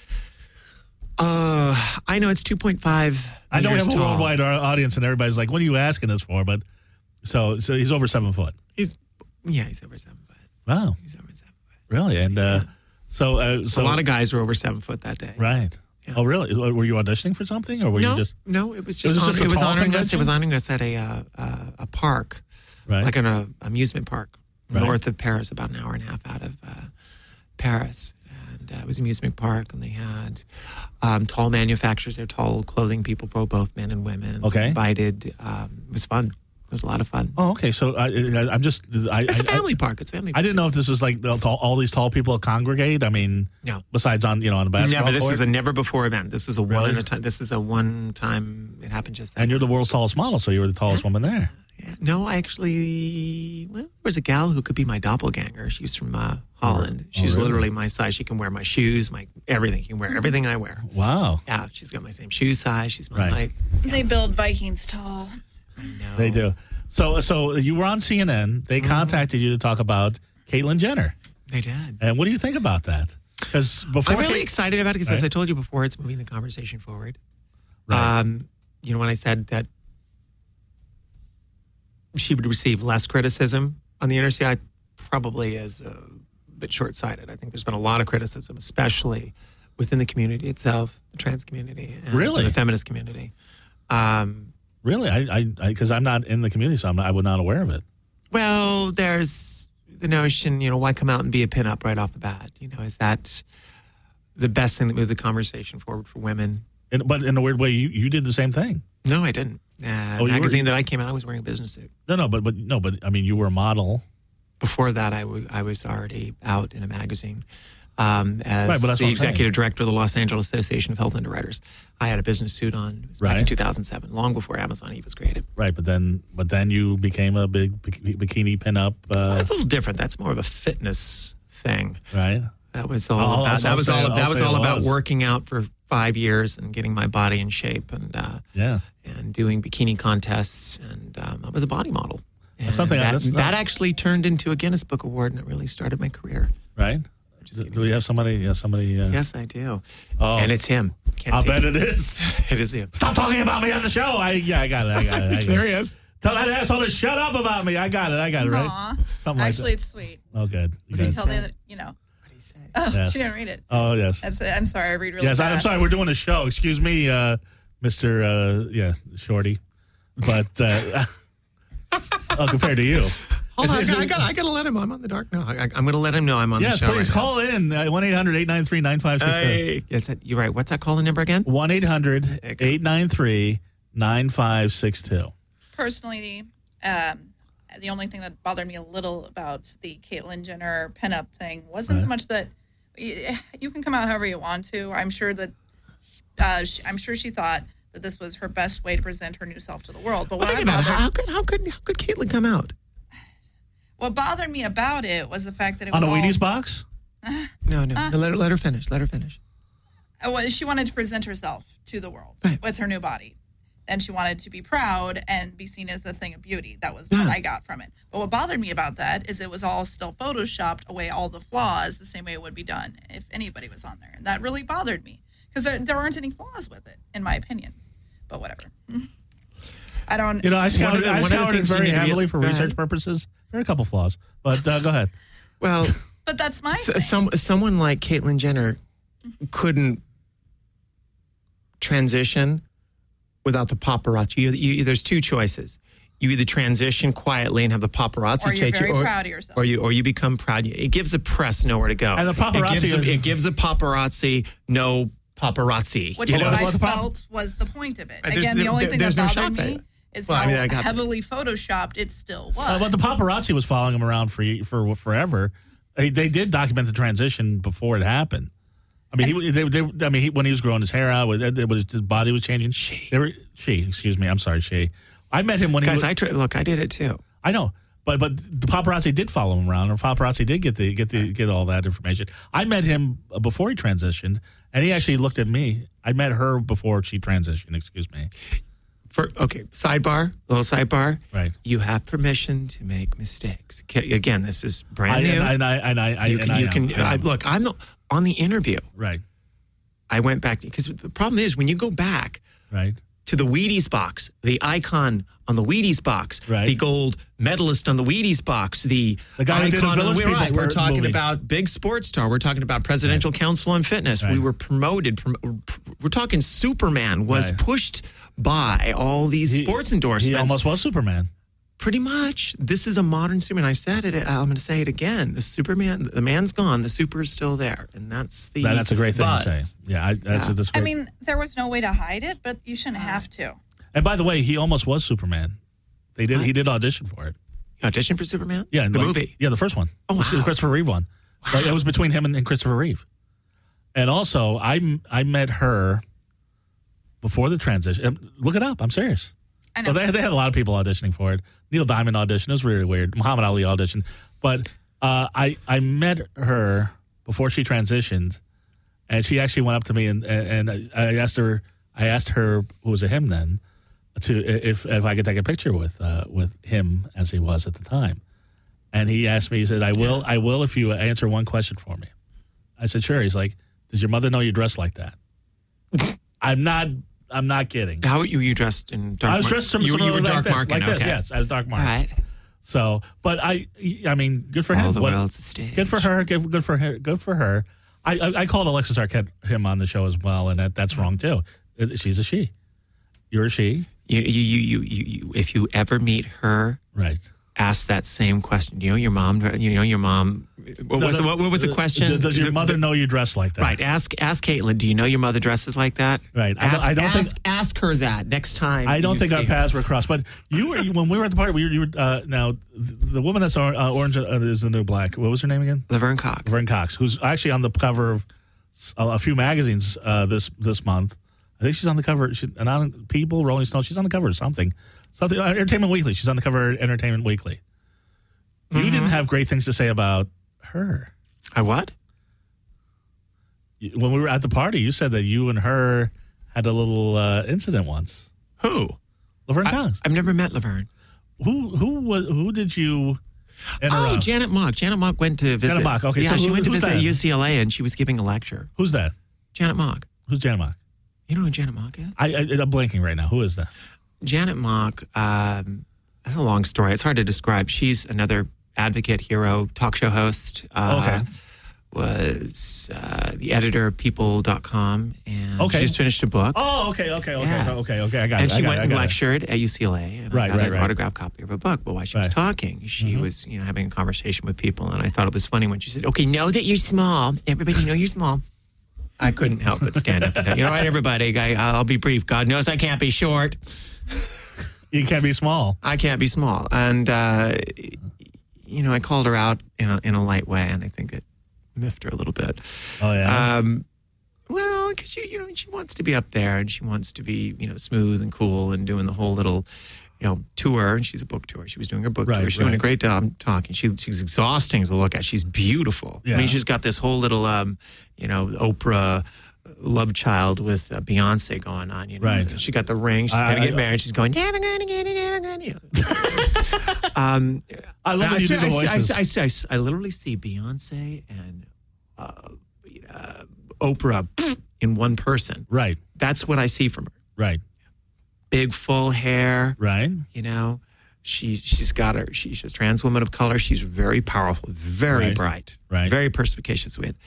I know it's 2.5 I know we meters have a tall. worldwide audience, and everybody's like, "What are you asking this for?" But so he's over 7 foot. He's over 7 foot. Wow, He's over 7 foot. really? And so A lot of guys were over 7 foot that day. right. Yeah. Oh, really? Were you auditioning for something, or were you just No, it was It was just, just a it was tall honoring us. convention? It was honoring us at a park, right? like an amusement park. north of Paris, about an hour and a half out of Paris. And it was an amusement park, and they had tall manufacturers there, tall clothing people, both men and women. Okay. Invited. It was fun. It was a lot of fun. Oh, okay. So I'm just. It's a family park. It's a family park. I didn't know if this was like all these tall people congregate. I mean, No. Besides on the basketball Yeah, but this court. is a never before event. This is a Really? one at a time. This is a one time. It happened just that. And you're the once. world's tallest model, so you were the tallest woman there. Yeah. No, I actually. Well, there was a gal who could be my doppelganger. She's from Holland. She's really? literally my size. She can wear my shoes, my everything. She can wear everything I wear. Wow. Yeah, she's got my same shoe size. She's my Right. height. They build Vikings tall. I know. They do. So you were on CNN. They contacted you to talk about Caitlyn Jenner. They did. And what do you think about that? Because before I'm really excited about it because, as Right. I told you before, it's moving the conversation forward. Right. When I said that she would receive less criticism on the internet, I probably is a bit short-sighted. I think there's been a lot of criticism, especially within the community itself, the trans community, and Really? the feminist community. Really, I because I'm not in the community, so I was not aware of it. Well, there's the notion, why come out and be a pinup right off the bat? Is that the best thing that moved the conversation forward for women? But in a weird way, you did the same thing. No, I didn't. you were- Magazine that I came out, I was wearing a business suit. No, but I mean, you were a model. Before that, I was already out in a magazine as Right, but that's what the I'm executive director of the Los Angeles Association of Health Underwriters. I had a business suit on. It was back in Right. 2007, long before Amazon Eve was created. Right, but then you became a big bikini pinup. That's a little different. That's more of a fitness thing. Right. That was all about. That was all about working out for 5 years and getting my body in shape and Yeah. and doing bikini contests, and I was a body model. And something that actually turned into a Guinness Book Award, and it really started my career. Right. Just Do we have somebody? Yeah, somebody. Yes, I do. Oh. And it's him. Can't I'll see bet it is. It is him. Stop talking about me on the show. I got it. There he is. Tell that asshole to shut up about me. I got it. Right. Aw. Something like Actually, that. it's sweet. Oh, good. You You guys- tell them that, What do you say? Oh, Yes. she didn't read it. Oh, yes. I'm sorry, I read really Yes, fast. I'm sorry. We're doing a show. Excuse me, Mr. Shorty. But compared to you. Hold on, Is it- I gotta let him. I'm on the dark. No, I'm gonna let him know I'm on Yes, the show. please right call in 1-800-893-9562. Hey, yes, you're right. What's that calling number again? 1-800-893-9562. Personally, the only thing that bothered me a little about the Caitlyn Jenner pinup thing wasn't so much that you can come out however you want to. I'm sure that she thought that this was her best way to present her new self to the world. But Well, think about it. How could Caitlyn come out? what bothered me about it was the fact that it On was a all, Wheaties box? No. Let her finish. Let her finish. She wanted to present herself to the world Right. with her new body. And she wanted to be proud and be seen as the thing of beauty. That was what I got from it. But what bothered me about that is it was all still photoshopped away all the flaws the same way it would be done if anybody was on there. And that really bothered me because there aren't any flaws with it, in my opinion. But whatever. I don't. I scoured one of the it things you very need to be- heavily for Go ahead. research purposes. There are a couple flaws, but go ahead. Well, But that's my thing. someone like Caitlyn Jenner couldn't transition without the paparazzi. There's two choices. You either transition quietly and have the paparazzi Or you're take very you, proud of yourself. or you become proud. It gives the press nowhere to go. And the paparazzi- it gives the paparazzi no paparazzi. Which you is know? what I What's the problem? felt was the point of it. There's- Again, the only thing that there's no bothered shock me value. is Well, I how mean, I got that. heavily photoshopped it still was. But the paparazzi was following him around for forever. They did document the transition before it happened. I mean, when he was growing his hair out, his body was changing. Excuse me, I'm sorry, she. I met him when Guys, he was, look, I did it too. I know, but the paparazzi did follow him around, and paparazzi did get all that information. I met him before he transitioned, and he actually looked at me. I met her before she transitioned. Excuse me. Little sidebar. Right. You have permission to make mistakes. Again, this is brand new. Look, I'm on the interview. Right. I went back because the problem is when you go back Right. to the Wheaties box, the icon on the Wheaties box, Right. the gold medalist on the Wheaties box, the guy who did the icon on Village the People We're talking movie. about big sports star. We're talking about Presidential Council on Fitness. Right. We were promoted. We're talking Superman was Right. pushed by all these sports endorsements. He almost was Superman. Pretty much. This is a modern Superman. I said it. I'm going to say it again. The man's gone. The super is still there. And that's the That's a great thing buzz. to say. Yeah, that's great. I mean, there was no way to hide it, but you shouldn't have to. And by the way, he almost was Superman. He did audition for it. You auditioned for Superman? Yeah, the movie. Yeah, the first one. Oh, The wow. Christopher Reeve one. Wow. Like, it was between him and Christopher Reeve. And also, I met her before the transition. Look it up. I'm serious. I know. Well, they had a lot of people auditioning for it. Neil Diamond auditioned. It was really weird. Muhammad Ali auditioned. But I met her before she transitioned, and she actually went up to me and I asked her who was a him then, if I could take a picture with him as he was at the time. And he asked me, he said, I will if you answer one question for me. I said, sure. He's like, does your mother know you dress like that? I'm not kidding. How were you dressed in dark? I was dressed you were like dark this, marking. like this, Okay. yes. I was dark All marking. right. So, but I mean, good for him. All the world's a stage. Good for her. Good for her. Good for her. I called Alexis Arquette him on the show as well, and that's wrong too. She's a she. You're a she. You if you ever meet her, Right. ask that same question. You know your mom. What was the question? Does your mother know you dress like that? Right. Ask Caitlin. Do you know your mother dresses like that? Right. Ask her that next time. I don't you think see our her. paths were crossed. But you were when we were at the party. You were now the woman that's orange is the new black. What was her name again? Laverne Cox. Laverne Cox, who's actually on the cover of a few magazines this month. I think she's on the cover. People, Rolling Stone. She's on the cover of something. Entertainment Weekly. She's on the cover of Entertainment Weekly. You didn't have great things to say about her. I what? When we were at the party, you said that you and her had a little incident once. Who? Laverne Cox. I've never met Laverne. Who did you interrupt? Oh, Janet Mock. Janet Mock went to visit. Janet Mock, okay. Yeah, So she went to who's visit that? UCLA and she was giving a lecture. Who's that? Janet Mock. Who's Janet Mock? You know who Janet Mock is? I'm blanking right now. Who is that? Janet Mock, that's a long story. It's hard to describe. She's another advocate, hero, talk show host. Okay. Was the editor of People.com, and Okay. she just finished a book. Oh, okay. Yes. I got it. And she went and I got it. lectured at UCLA, and I got an autographed copy of a book. But while she was Right. talking, she was having a conversation with people, and I thought it was funny when she said, "Okay, know that you're small. Everybody know you're small." I couldn't help but stand up and go, "You know what, everybody? I'll be brief. God knows I can't be short. You can't be small. I can't be small." And I called her out in a light way, and I think it miffed her a little bit. Oh yeah. Well, because she wants to be up there, and she wants to be smooth and cool, and doing the whole little tour. And she's a book tour. She was doing her book tour. She's doing a great job talking. She's exhausting to look at. She's beautiful. Yeah. I mean, she's got this whole little Oprah love child with Beyonce going on. Right. She got the ring. She's going to get married. She's going, never going to get it, never going to. I love when you do the voices. I literally see Beyonce and Oprah in one person. Right. That's what I see from her. Right. Big full hair. Right. She's a trans woman of color. She's very powerful, very bright, very perspicacious with.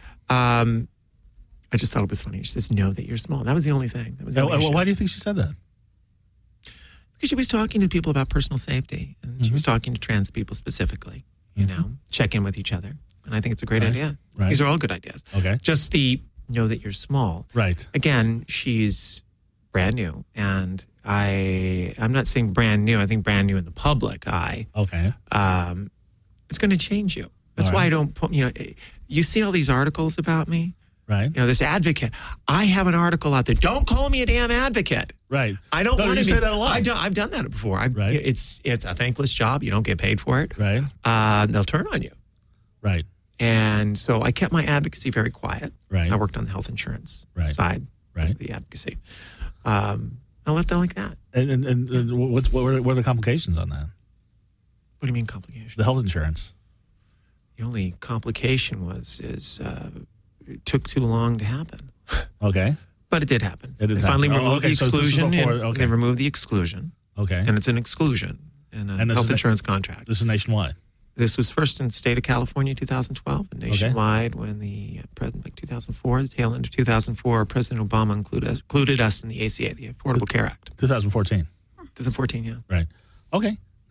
I just thought it was funny. She says, "Know that you're small." That was the only thing. That was the only issue. Why do you think she said that? Because she was talking to people about personal safety, and she was talking to trans people specifically. Check in with each other, and I think it's a great idea. Right. These are all good ideas. Okay. Just the know that you're small. Right. Again, she's brand new, and I'm not saying brand new. I think brand new in the public eye. Okay. It's going to change you. That's All why right. I don't put. You see all these articles about me. Right. This advocate. I have an article out there. Don't call me a damn advocate. Right. I don't No, want to you say that a lot. I've done that before. Right. It's a thankless job. You don't get paid for it. Right. They'll turn on you. Right. And so I kept my advocacy very quiet. Right. I worked on the health insurance side Right. of the advocacy. I left it like that. And what were the complications on that? What do you mean complication? The health insurance. The only complication is it took too long to happen. Okay. But it did happen. It did They finally happen. removed the So this is exclusion. before- and okay. They removed the exclusion. Okay. And it's an exclusion in a And this health is- insurance contract. This is nationwide. This was first in the state of California in 2012 and nationwide when the president, like 2004, the tail end of 2004, President Obama included us in the ACA, the Affordable Care Act. 2014. 2014, yeah. Right. Okay.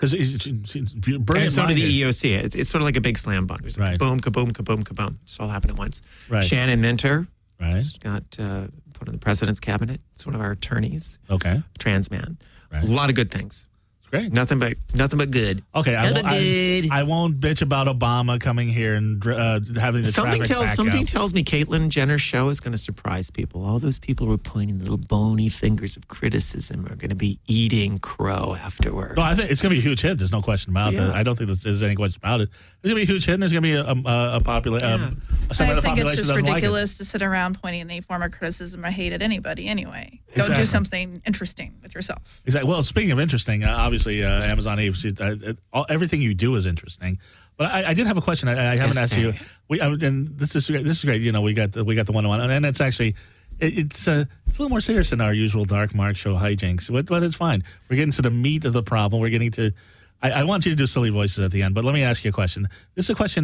Because And so did the EOC. It's sort of like a big slam bunk. It's like Right. kaboom, kaboom, kaboom, kaboom. Just all happened at once. Right. Shannon Minter Right. just got put in the president's cabinet. It's one of our attorneys, Okay. trans man. Right. A lot of good things. It's great. Nothing but good. Okay. Nothing good. I won't bitch about Obama coming here and having the Something traffic back something up. tells me Caitlyn Jenner's show is going to surprise people. All those people who are pointing little bony fingers of criticism are going to be eating crow afterwards. No, I think it's going to be a huge hit. There's no question about Yeah. it. I don't think there's any question about it. There's going to be a huge hit, and there's going to be a popular a segment I of the think it's population just doesn't like it. ridiculous to sit around pointing any form of criticism or hate at anybody anyway. Go Exactly. do something interesting with yourself. Exactly. Well, speaking of interesting, obviously Amazon Eve, everything you do is interesting. But I did have a question. I haven't asked you. And this is great. You know, we got the one-on-one, and it's actually it's a little more serious than our usual Dark Mark show hijinks. But it's fine. We're getting to the meat of the problem. We're getting to. I want you to do silly voices at the end, but let me ask you a question. This is a question.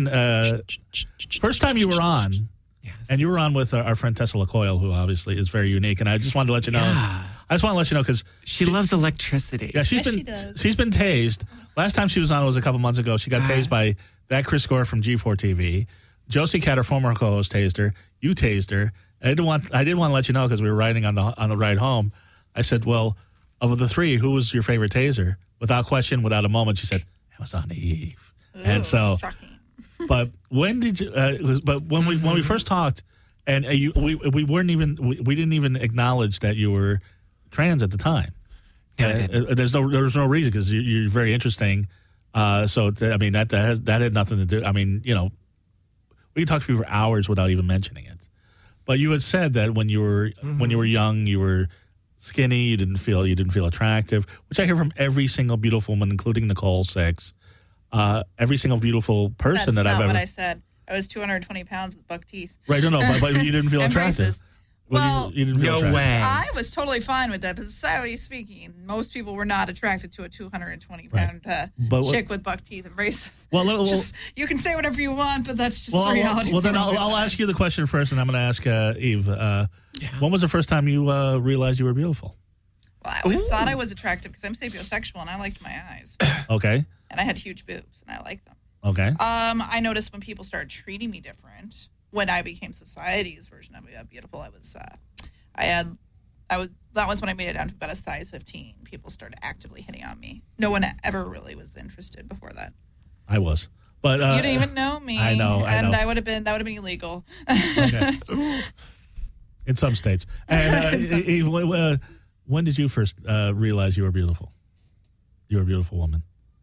First time you were on. Yes. And you were on with our friend Tessa LaCoyle, who obviously is very unique. And I just wanted to let you know. Yeah. I just want to let you know because She loves electricity. yeah, Yes, she does. she's been tased. Last time she was on was a couple months ago. She got tased by that Chris Gore from G4 TV. Josie Cat, her former co-host, tased her. You tased her. I didn't want to let you know because we were riding on the ride home. I said, well, of the three, who was your favorite taser? Without question, without a moment, she said Amazon Eve. And so. Shocking. But when did you? But when we first talked, and we weren't even we didn't even acknowledge that you were trans at the time. There was no reason because you're very interesting. So I mean that had nothing to do. I mean, you know, we could talk to you for hours without even mentioning it. But you had said that when you were young, you were skinny. You didn't feel attractive, which I hear from every single beautiful woman, including Nicole Six. Every single beautiful person That's that I've not ever. what I said. I was 220 pounds with buck teeth. Right, no, but you didn't feel And attractive. braces. Well, you didn't feel No attractive. way. I was totally fine with that, but society speaking, most people were not attracted to a 220-pound But what- chick with buck teeth and braces. Well, Just, you can say whatever you want, but that's just the well, reality. well, then for me. I'll ask you the question first, and I'm going to ask Eve. When was the first time you realized you were beautiful? Well, I always thought I was attractive because I'm sapiosexual and I liked my eyes. Okay, And I had huge boobs and I liked them. okay. I noticed when people started treating me different, when I became society's version of beautiful, that was when I made it down to about a size 15. People started actively hitting on me. No one ever really was interested before that. I was, but You didn't even know me. I know, and that would have been illegal. Okay. In some states. And Eve, when did you first realize you were beautiful? You were a beautiful woman.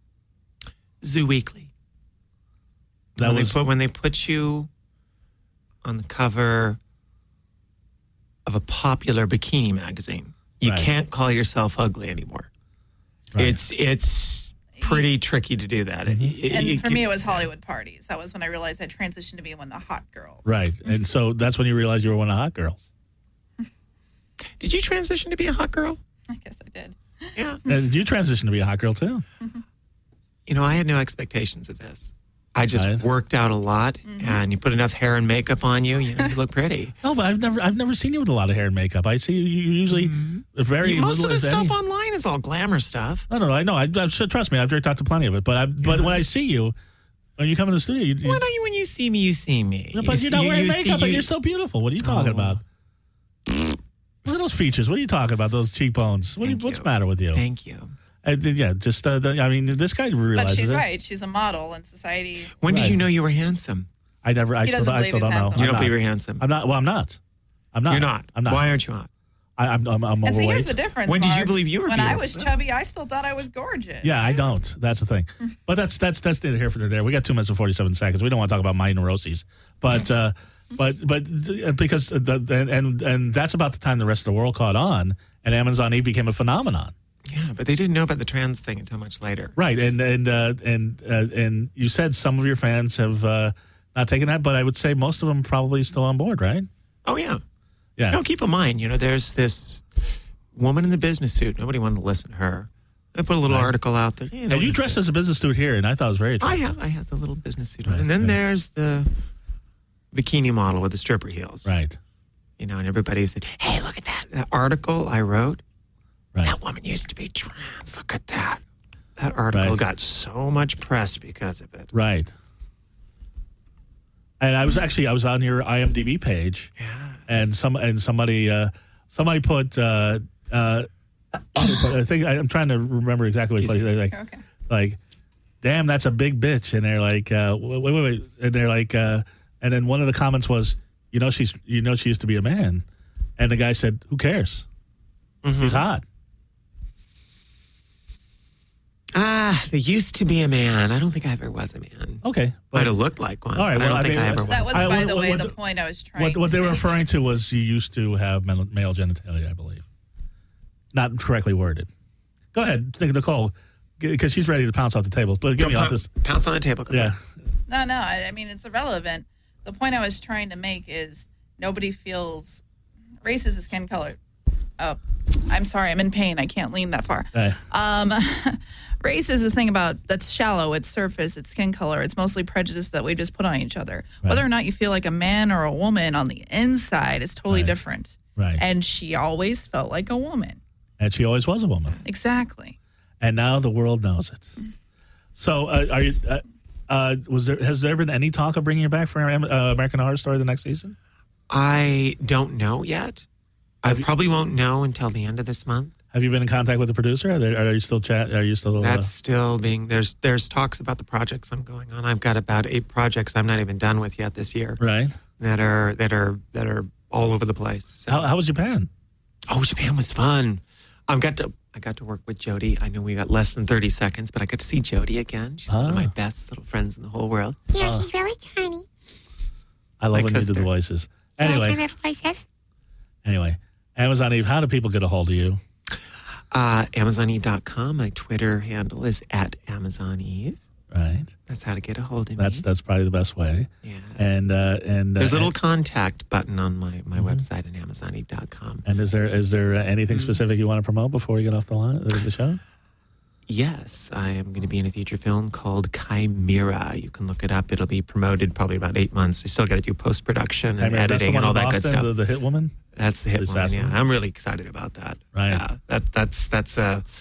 Zoo Weekly. When they put you on the cover of a popular bikini magazine, you Right. can't call yourself ugly anymore. Right. It's pretty tricky to do that. And for me, it was Hollywood parties. That was when I realized I transitioned to being one of the hot girls. Right, and so that's when you realized you were one of the hot girls. Did you transition to be a hot girl? I guess I did. Yeah. And you transitioned to be a hot girl too. You know, I had no expectations of this. I just Right. worked out a lot, and you put enough hair and makeup on you, you look pretty. No, but I've never seen you with a lot of hair and makeup. I see you usually very Most little of the if any. stuff online is all glamour stuff. No, I know. I trust me. I've jerked out to plenty of it. But when I see you, when you come in the studio, you, Why don't you, when you see me, you see me. but you're not wearing makeup, but you- you're so beautiful. What are you talking about? Look at those features. What are you talking about? Those cheekbones. Thank What's you. the matter with you? Thank you. Yeah, just I mean, this guy realizes But she's it. right. She's a model in society. When Right. did you know you were handsome? I He doesn't still believe don't he's know. handsome. You I'm don't not. believe you're handsome. I'm not. Well, I'm not. I'm not. You're not. I'm not. Why aren't you not? I'm And overweight. see, here's the difference. When did you Mark. believe you were When I beautiful? was chubby, I still thought I was gorgeous. Yeah, I don't. That's the thing. But that's neither here nor there. We got 2 minutes and 47 seconds. We don't want to talk about my neuroses, but because and that's about the time the rest of the world caught on, and Amazon Eve became a phenomenon. Yeah, but they didn't know about the trans thing until much later. Right, and you said some of your fans have not taken that, but I would say most of them probably still on board, right? Oh, yeah. Yeah. No, keep in mind, there's this woman in the business suit. Nobody wanted to listen to her. I put a little Right. article out there. And you dressed as a business dude here, and I thought it was very attractive. I had the little business suit on. Right, And then right. there's the bikini model with the stripper heels. Right, And everybody said, hey, look at that. That article I wrote, right. that woman used to be trans. Look at that. That article Right. got so much press because of it. Right. And I was on your IMDb page, Yeah. and somebody put. I think I'm trying to remember exactly what Excuse they're like. Okay. Like, damn, that's a big bitch. And they're like, wait. And they're like, and then one of the comments was, she used to be a man. And the guy said, who cares? She's hot. There used to be a man. I don't think I ever was a man. Okay. Might have looked like one. All right, but well, I don't think I ever was. That was, I- by what- the way, what- the point I was trying What they to were make. referring to was you used to have male genitalia, I believe. Not correctly worded. Go ahead, Nicole, because she's ready to pounce off the table. But get me off this. Pounce on the table. Come Yeah. on. No, I mean, it's irrelevant. The point I was trying to make is nobody feels race is a skin color. Oh, I'm sorry. I'm in pain. I can't lean that far. Hey. Race is a thing that's shallow. It's surface. It's skin color. It's mostly prejudice that we just put on each other. Right. Whether or not you feel like a man or a woman on the inside is totally Right. different. Right. And she always felt like a woman. And she always was a woman. Exactly. And now the world knows it. So, are you? Has there been any talk of bringing her back for American Horror Story the next season? I don't know yet. I probably won't know until the end of this month. Have you been in contact with the producer? Are you still chat? Are you still? That's still being there's talks about the projects I'm going on. I've got about 8 projects I'm not even done with yet this year right. that are all over the place. So. How was Japan? Oh, Japan was fun. I got to work with Jodie. I know we got less than 30 seconds, but I got to see Jodie again. She's one of my best little friends in the whole world. Yeah, she's really tiny. I love My when you do the sister. voices. Like my Anyway, little voices. Amazon Eve. How do people get a hold of you? AmazonEve.com. My Twitter handle is @AmazonEve. Right. That's how to get a hold of me. That's probably the best way. Yeah. And There's a little contact button on my website at AmazonEve.com. And is there anything specific you want to promote before we get off the show? Yes, I am going to be in a feature film called Chimera. You can look it up. It'll be promoted probably about 8 months. I still got to do post-production and That's the editing one and all in that Boston, good stuff. the hit woman. That's the hit The one. assassin? Yeah, I'm really excited about that. Right. Yeah, that's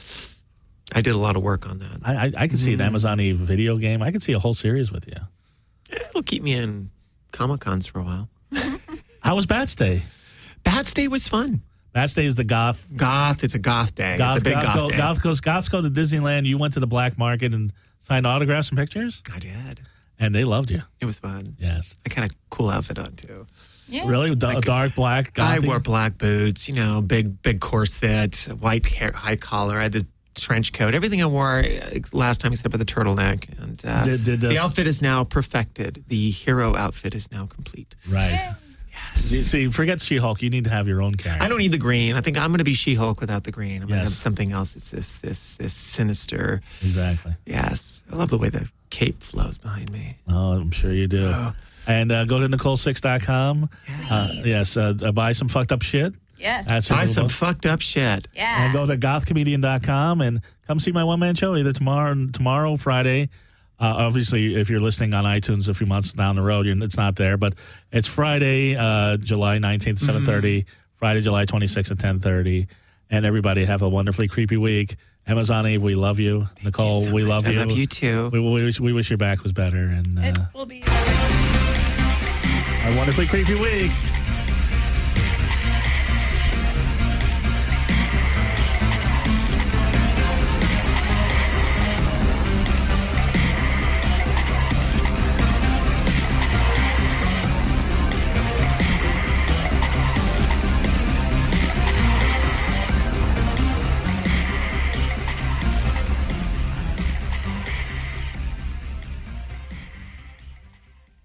I did a lot of work on that. I can see an Amazon Eve video game. I could see a whole series with you. It'll keep me in Comic-Cons for a while. How was Bats Day? Bats Day was fun. Bats Day is the goth. It's a goth day. It's a big goth day. Goths go to Disneyland. You went to the black market and signed autographs and pictures, I did. and they loved you. It was fun. Yes. I kind of cool outfit on too. Yeah. Really? Dark black? I gothy? wore black boots, big corset, white hair, high collar. I had the trench coat, everything I wore last time except for the turtleneck. And Did the outfit is now perfected. The hero outfit is now complete. Right. Yes. See, forget She-Hulk. You need to have your own character. I don't need the green. I think I'm going to be She-Hulk without the green. I'm going to Yes. have something else. It's this sinister. Exactly. Yes. I love the way the cape flows behind me. Oh, I'm sure you do. Oh. And go to Nicole6.com. Yes. Buy some fucked up shit. Yes. That's Buy her some book. fucked up shit. yeah. And go to gothcomedian.com and come see my one-man show either tomorrow, Friday. Obviously, if you're listening on iTunes a few months down the road, it's not there. But it's Friday, July 19th, 7:30. Friday, July 26th at 10:30. And everybody have a wonderfully creepy week. Amazon Eve, we love you. Nicole, so we much. love I you. love you too. We wish your back was better. And It will be. a wonderfully creepy week.